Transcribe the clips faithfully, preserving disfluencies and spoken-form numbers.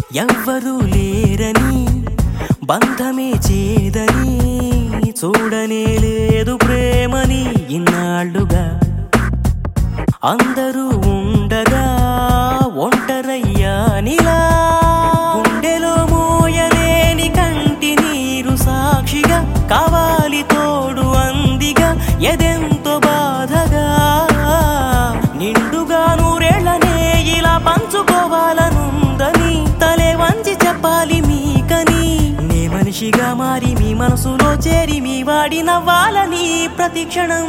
ఎవ్వరూ లేరని బంధమే చేదని చూడనే లేదు ప్రేమని ఇన్నాళ్ళుగా అందరూ ఉండగా ఒంటరయ్యానిలా గుండెలో మోయలేని కంటి నీరు సాక్షిగా కావాలి తోడు అందిగా ఎదెంతో బాధగా నిండుగా నూరేళ్లనే ఇలా పంచుకోవాలనుందని తలే వంచి చెప్పాలి మీకని నే మనిషిగా మారి మీ మనసులో చేరి మీ వాడి నవ్వాలని ప్రతి క్షణం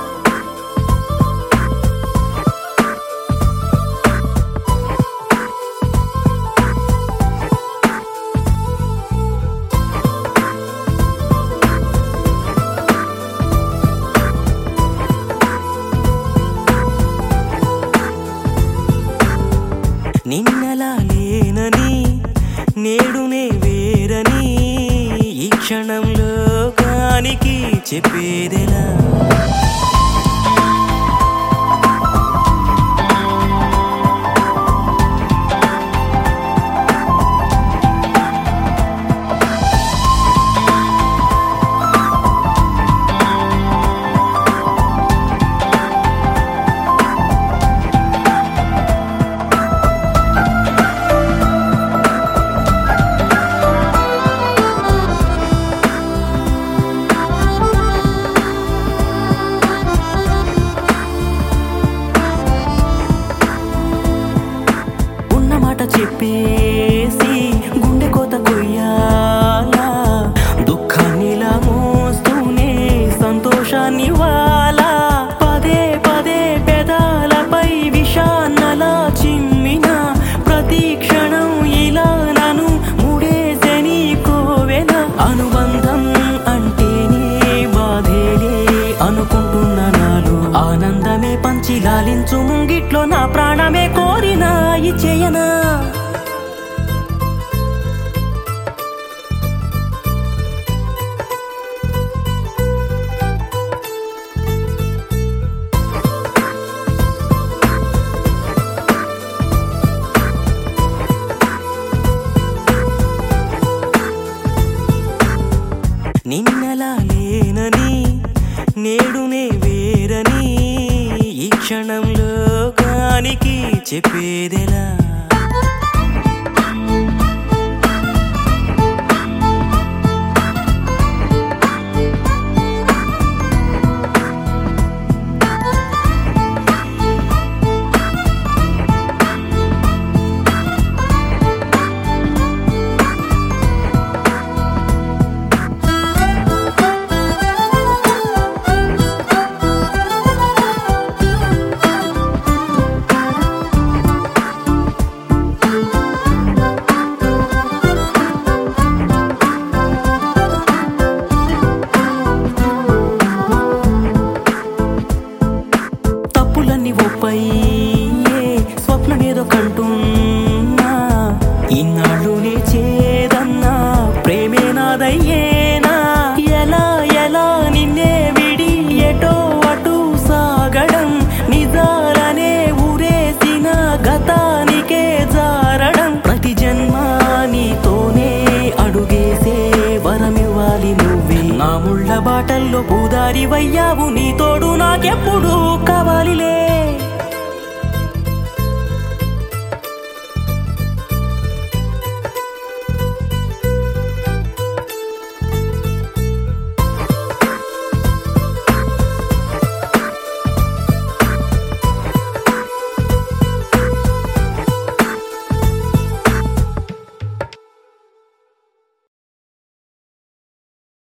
నిన్నలా లేనని నేడునే వేరని ఈ క్షణంలో కానికి చెప్పేదెలా చెప్పేసి గుండె కోత కొయ్యాలా దుఃఖాన్నిలా మోస్తూనే సంతోషాన్ని వాలా పదే పదే పెదాలపై విషాన్నలా చిమ్మిన ప్రతి క్షణం ఇలా నన్ను ముడేసెని కోవెల అనుబంధం అంటేనే బాధేలే అనుకుంటున్న నాలో ఆనందమే పంచి లాలించు ముంగిట్లో నా ప్రాణమే కోరినా ఇచ్చేయనా నిన్నలా లేనని నేడునే వేరని ఈ క్షణంలో కానికి చెప్పేదెలా స్వప్నమేదో కంటున్నా ఇన్నాళ్ళునే చేదన్నా ప్రేమే నాదయ్యేనా ఎలా ఎలా నిన్నే విడి ఎటో అటు సాగడం నిజాలనే ఊరేసిన గతానికే జారడం ప్రతి జన్మ నీతోనే అడుగేసే వరమివ్వాలి నువ్వే నా ముళ్ళ బాటల్లో పూదారి వయ్యావు నీ తోడు నాకెప్పుడు కావాలిలే.